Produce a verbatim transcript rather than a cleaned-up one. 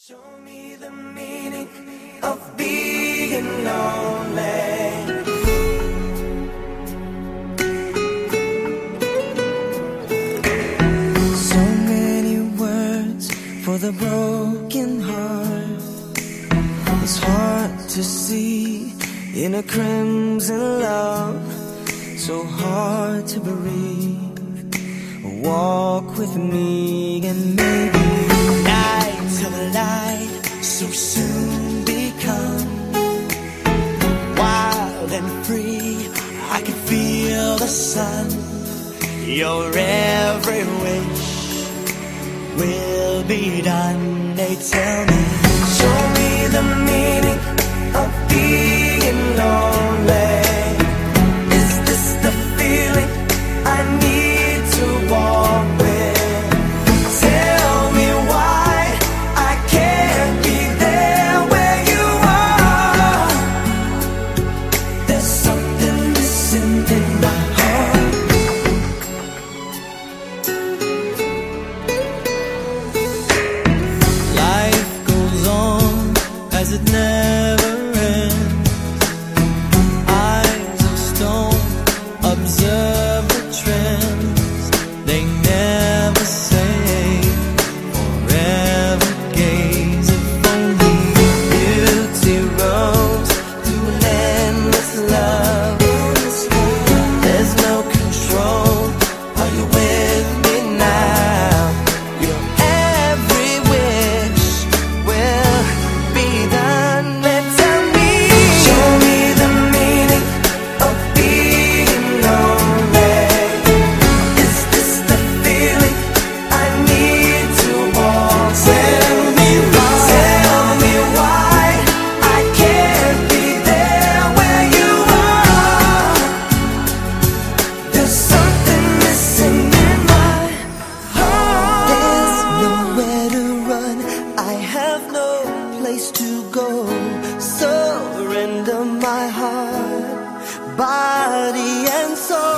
Show me the meaning of being lonely. So many words for the broken heart. It's hard to see in a crimson love. So hard to breathe. Walk with me and maybe night till the light so soon become wild and free. I can feel the sun. Your every wish will be done. They tell me, show me the meaning of being lonely. Is this the feeling I need to walk with? Tell me why I can't be there where you are. There's something missing in my heart. Life goes on as it never ends. Eyes of stone observe the trends. They never say forever gaze. If only beauty rose to an endless love. There's no control. Are you with me now? Your every wish will be done. Then tell me, show me the meaning of being lonely. Is this the feeling I need to walk? Tell me why, tell me why I can't be there where you are. There's something missing in my heart. There's nowhere to run. I have no place to go. Surrender my heart, body and soul.